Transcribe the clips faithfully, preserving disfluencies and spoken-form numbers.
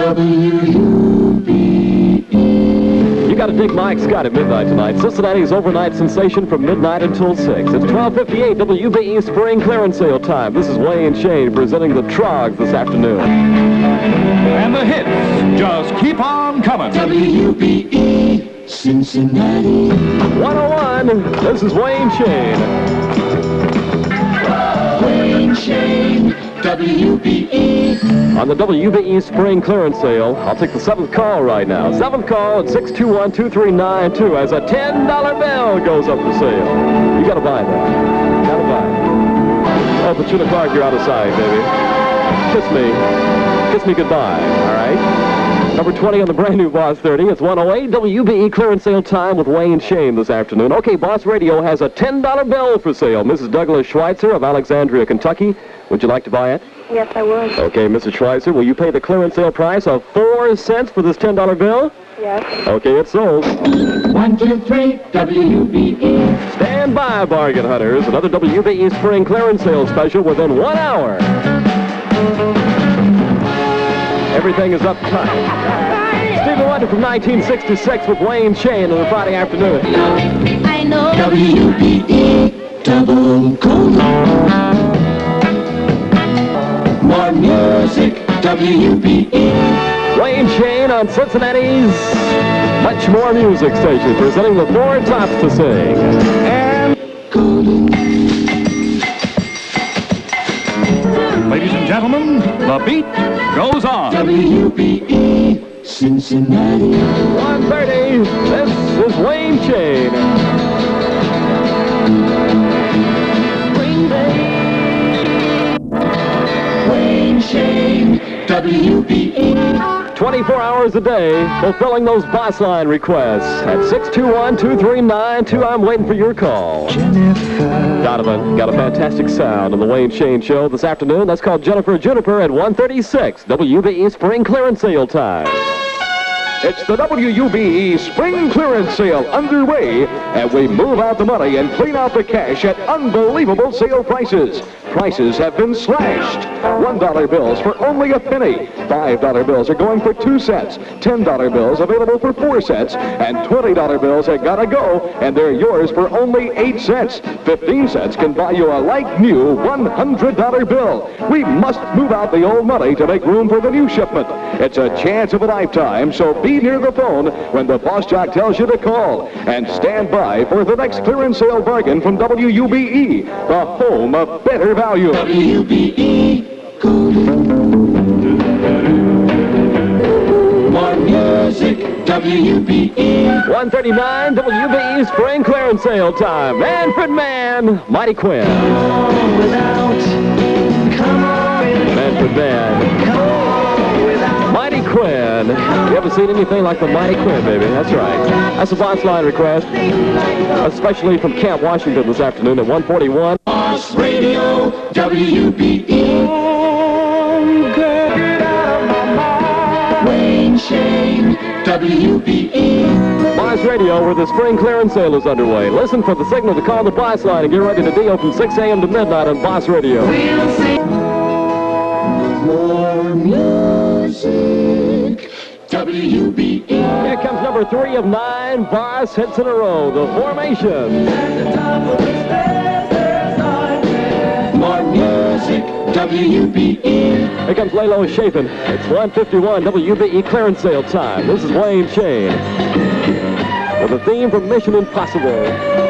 W U B E. You got to dig Mike Scott at midnight tonight. Cincinnati's overnight sensation from midnight until six. It's twelve fifty-eight W B E Spring Clearance Sale time. This is Wayne Shane presenting the Trogs this afternoon. And the hits just keep on coming. W U B E, Cincinnati. one oh one, this is Wayne Shane. Wayne Shane, W U B E. On the W U B E Spring Clearance Sale, I'll take the seventh call right now. Seventh call at six two one, two three nine two as a ten dollar bill goes up for sale. You got to buy that. Got to buy it. Oh, but you in the car if you're out of sight, baby. Kiss me. Kiss me goodbye, all right? Number twenty on the brand new Boss thirty. It's one oh eight W U B E Clearance Sale time with Wayne Shane this afternoon. Okay, Boss Radio has a ten dollar bill for sale. Missus Douglas Schweitzer of Alexandria, Kentucky. Would you like to buy it? Yes, I would. Okay, Missus Schweitzer, will you pay the clearance sale price of four cents for this ten dollar bill? Yes. Okay, it's sold. One, two, three, W U B E. Stand by, bargain hunters. Another W U B E Spring Clearance Sale special within one hour. Everything is uptight. Stevie Wonder from nineteen sixty-six with Wayne Shane on a Friday afternoon. I know. W U B E, double colon. More music, W U B E. Wayne Shane on Cincinnati's Much More Music Station, presenting the Four Tops to Sing. And Golden. Ladies and gentlemen, the beat goes on. W U B E, Cincinnati. one thirty, this is Wayne Shane. Spring Day. Wayne Shane, W U B E. twenty-four hours a day, fulfilling those boss line requests. At six two one, two three nine two, I'm waiting for your call. Jennifer. Donovan got a fantastic sound on the Wayne Shane Show this afternoon. That's called Jennifer Juniper at one thirty-six, W U B E Spring Clearance Sale time. It's the W U B E Spring Clearance Sale underway, and we move out the money and clean out the cash at unbelievable sale prices. Prices have been slashed. one dollar bills for only a penny. five dollar bills are going for two cents. ten dollar bills available for four cents. And twenty dollar bills have got to go, and they're yours for only eight cents. fifteen cents can buy you a like new one hundred dollar bill. We must move out the old money to make room for the new shipment. It's a chance of a lifetime, so be near the phone when the boss jock tells you to call. And stand by for the next clearance sale bargain from W U B E, the home of better value. W U B E, Golden. More music, W U B E. one thirty-nine, W U B E Spring Clearance Sale time. Manfred Mann, Mighty Quinn. Without, come on, Manfred Mann, come on, without. Mighty Quinn. You ever seen anything like the Mighty Quinn, baby? That's right. That's a boss line request, especially from Camp Washington this afternoon at one forty-one. Boss Radio, W U B E. Oh, get out of my mind. Wayne Shane, W U B E. Boss Radio, where the spring clearance sale is underway. Listen for the signal to call the boss line and get ready to deal from six a m to midnight on Boss Radio. We'll sing more music, W U B E. Here comes number three of nine boss hits in a row, the Formation. More music, W U B E. Here comes Lalo Chafin. It's one fifty-one W U B E clearance sale time. This is Wayne Shane with a theme from Mission Impossible.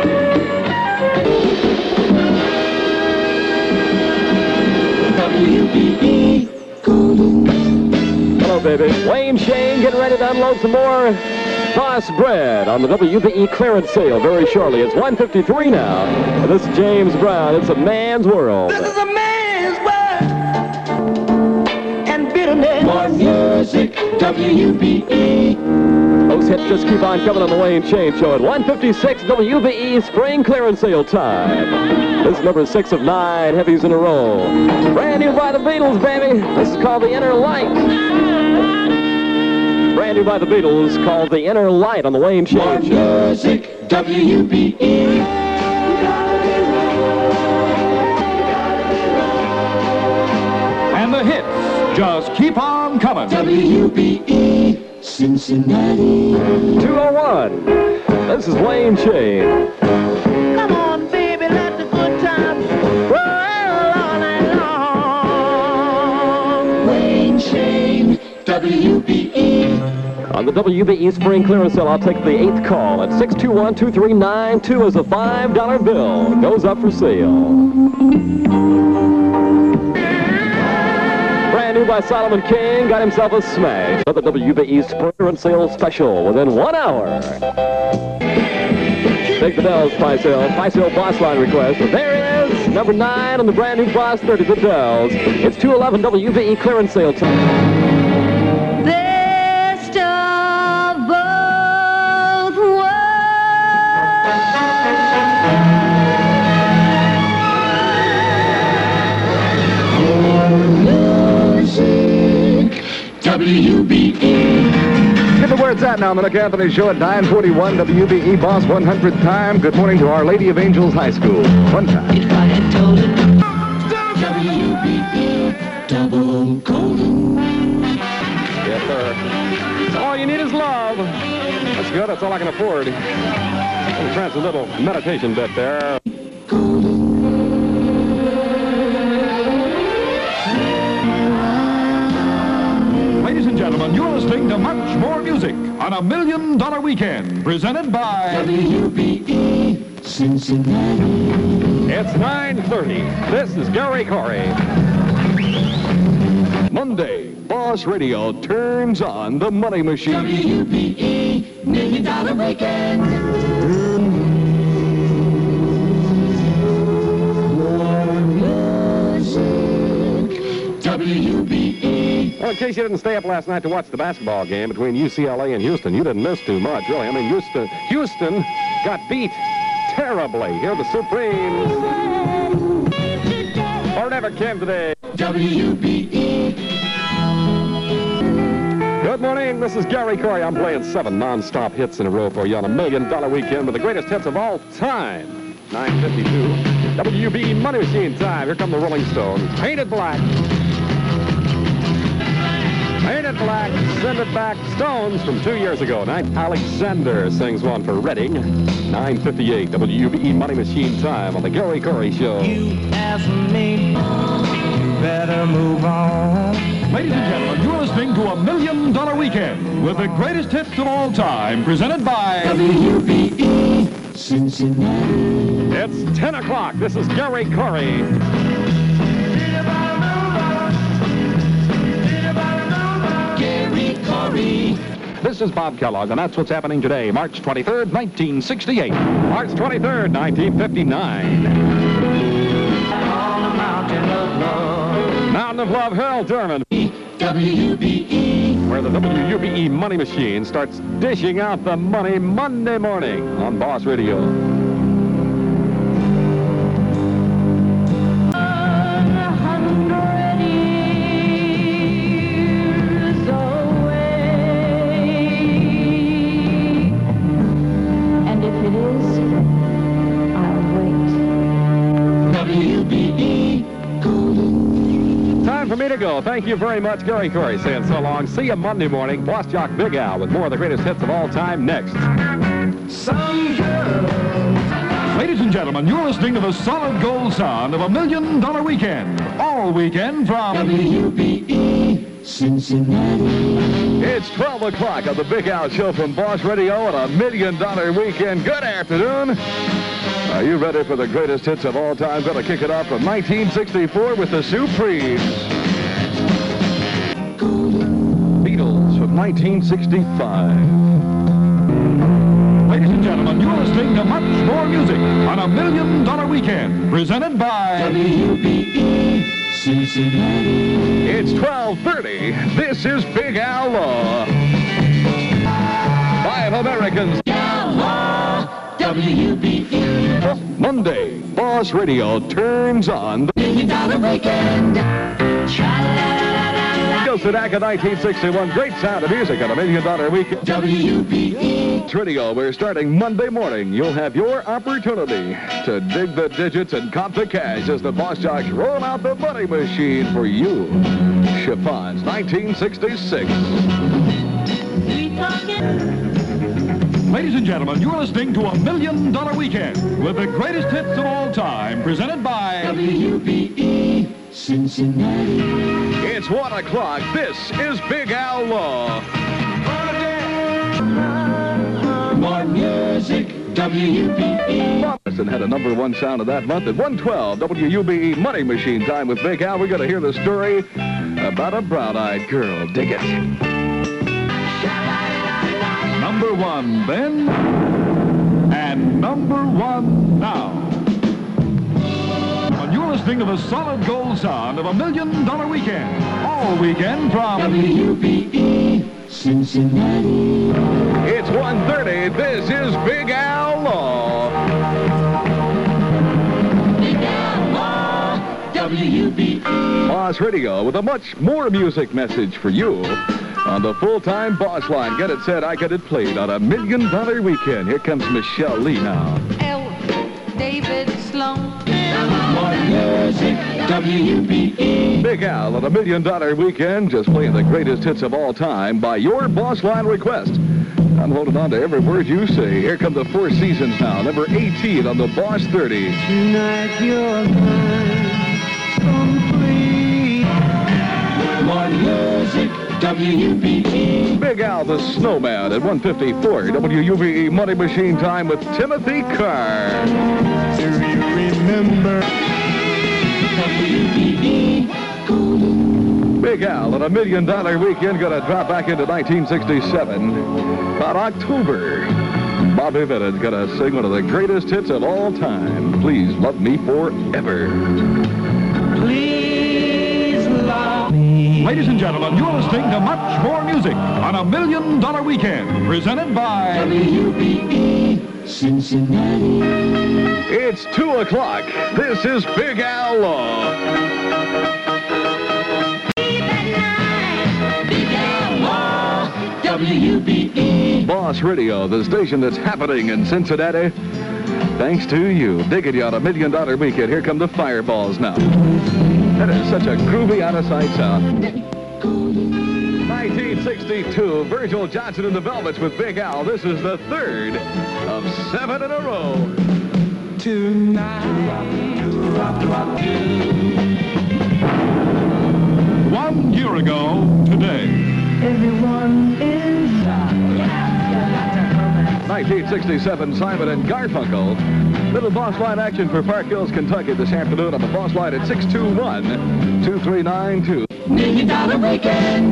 W U B E, Golden. Hello, baby. Wayne Shane getting ready to unload some more Boss Bread on the W U B E clearance sale very shortly. It's one fifty-three now. And this is James Brown. It's a man's world. This is a man's world. And bitterness. More music, W U B E. Those hits just keep on coming on the Wayne Shane Show at one fifty-six W U B E spring clearance sale time. This is number six of nine heavies in a row. Brand new by the Beatles, baby. This is called The Inner Light. Brand new by the Beatles, called The Inner Light on the Wayne Shane More Show. music, W U B E. And the hits just keep on coming. gentlemen. W B E Cincinnati. two oh one. This is Wayne Shane. Come on, baby, let the good times roll all night long. Wayne Shane, W B E. On the W B E Spring Clearance Sale, I'll take the eighth call at six two one, two three nine two as a five dollar bill goes up for sale. Brand new by Solomon King, got himself a smash. For the W B E Spring Clearance Sale special within one hour. Take the Dells Price Sale, Price Sale Boss Line request. There is number nine on the brand new Boss thirty, the Dells. It's two eleven W B E Clearance Sale time. Best of both Music, W B E. Give the words out now on the Nick Anthony Show at nine forty-one W B E Boss one hundredth time. Good morning to Our Lady of Angels High School. One time. If I had told it, W B E, double golden. Yes, sir. All you need is love. That's good. That's all I can afford. I'll trance a little meditation bit there. Ladies and gentlemen, you're listening to Much More Music on a Million Dollar Weekend, presented by W B E Cincinnati. It's nine thirty. This is Gary Corey. Monday, Boss Radio turns on the money machine. W B E, Million Dollar Weekend. More music, W B E. Well, in case you didn't stay up last night to watch the basketball game between U C L A and Houston, you didn't miss too much, really. I mean, Houston, Houston got beat terribly. Here are the Supremes. Or never came today. W B E. Good morning, this is Gary Corey. I'm playing seven non-stop hits in a row for you on a Million Dollar Weekend with the greatest hits of all time. nine fifty-two, W B E Money Machine time. Here come the Rolling Stones. Painted Black. Painted Black, Send It Back. Stones from two years ago. Night Alexander sings one for Reading. nine fifty-eight, W B E Money Machine time on the Gary Corey Show. You ask me, you better move on. Ladies and gentlemen, you're listening to a Million Dollar Weekend with the greatest hits of all time, presented by W B E Cincinnati. It's ten o'clock. This is Gary Corey. Gary Corey. This is Bob Kellogg, and that's what's happening today, March twenty-third, nineteen sixty-eight. March twenty-third, nineteen fifty-nine. On a mountain of love. Mountain of Love, Harold Durman. W B E. Where the W B E Money Machine starts dishing out the money Monday morning on Boss Radio. For me to go. Thank you very much, Gary Corey, saying so long. See you Monday morning. Boss Jock Big Al with more of the greatest hits of all time next. Some girl. Ladies and gentlemen, you're listening to the solid gold sound of a Million Dollar Weekend. All weekend from W B E Cincinnati. It's twelve o'clock on the Big Al Show from Boss Radio on a Million Dollar Weekend. Good afternoon. Are you ready for the greatest hits of all time? Going to kick it off from nineteen sixty-four with the Supremes. Beatles from nineteen sixty-five. Ladies and gentlemen, you're listening to Much More Music on a Million Dollar Weekend, presented by W B E Cincinnati. It's twelve thirty. This is Big Al Law. Five Americans. W B E. Monday, Boss Radio turns on the Million Dollar Weekend. Sedaka nineteen sixty-one. Great sound of music on a Million Dollar Weekend. W B E. Radio, we're starting Monday morning. You'll have your opportunity to dig the digits and count the cash as the Boss Jocks roll out the money machine for you. chiffons, nineteen sixty-six. Ladies and gentlemen, you're listening to A Million Dollar Weekend with the greatest hits of all time, presented by W B E Cincinnati. It's one o'clock. This is Big Al Law. More music, W B E. Boston had a number one sound of that month at one twelve. W U B E Money Machine Time with Big Al. We're going to hear the story about a brown-eyed girl. Dig it. number one then, and number one now. And you're listening to the solid gold sound of A Million Dollar Weekend. All weekend from W B E Cincinnati. It's one thirty. This is Big Al Law. Big Al Law, W B E. Boss Radio with a much more music message for you on the full-time Boss line. Get it said, I get it played on A Million Dollar Weekend. Here comes Michelle Lee now. Elvis, David Sloan. More music, W B E. Big Al on A Million Dollar Weekend, just playing the greatest hits of all time by your Boss line request. I'm holding on to every word you say. Here come the Four Seasons now, number eighteen on the Boss thirty. Tonight you're mine, complete. More music, W B E. Big Al the Snowman at one fifty-four. W U B E Money Machine Time with Timothy Carr. Do you remember? W B E. Golden. Big Al on A Million Dollar Weekend, gonna drop back into nineteen sixty-seven. About October, Bobby Bennett gonna sing one of the greatest hits of all time. Please Love Me Forever. Please love me. Ladies and gentlemen, you're listening to much more music on A Million Dollar Weekend, presented by W B E Cincinnati. It's two o'clock. This is Big Al Law. Big Al Law, W B E. Boss Radio, the station that's happening in Cincinnati. Thanks to you. Digging you on A Million Dollar Weekend. Here come the Fireballs now. That is such a groovy, out-of-sight sound. nineteen sixty-two, Virgil Johnson and the Velvets with Big Al. This is the third of seven in a row. One year ago today. Everyone is nineteen sixty-seven, Simon and Garfunkel. Little Boss Line action for Park Hills, Kentucky this afternoon on the Boss Line at six two one, two three nine two. Million Dollar Weekend.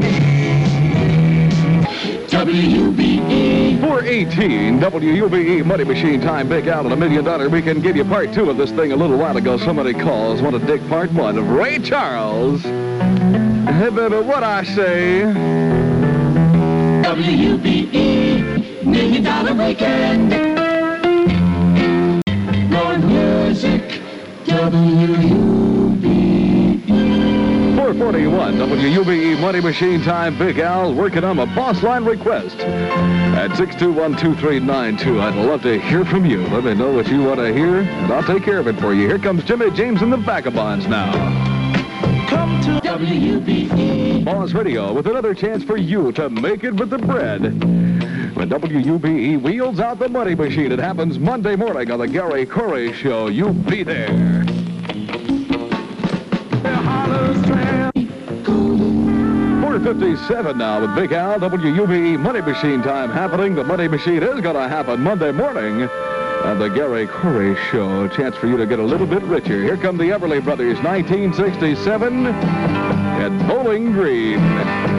W B E. four eighteen, W U B E Money Machine Time. Big Al on A Million Dollar Weekend. Gave you part two of this thing a little while ago. Somebody calls. Want to dig part one of Ray Charles. Hey, baby, what I say? W B E. Million Dollar Weekend. More music, W U B E. four forty-one, W U B E Money Machine Time. Big Al working on a Boss Line request at six two one, two three nine two. I'd love to hear from you. Let me know what you want to hear, and I'll take care of it for you. Here comes Jimmy James and the Vagabonds now. come to W B E. Boss Radio with another chance for you to make it with the bread. When W U B E wheels out the money machine, it happens Monday morning on the Gary Corey Show. You be there. four fifty-seven now with Big Al. W U B E Money Machine Time happening. The money machine is going to happen Monday morning on the Gary Corey Show. A chance for you to get a little bit richer. Here come the Everly Brothers, nineteen sixty-seven at Bowling Green.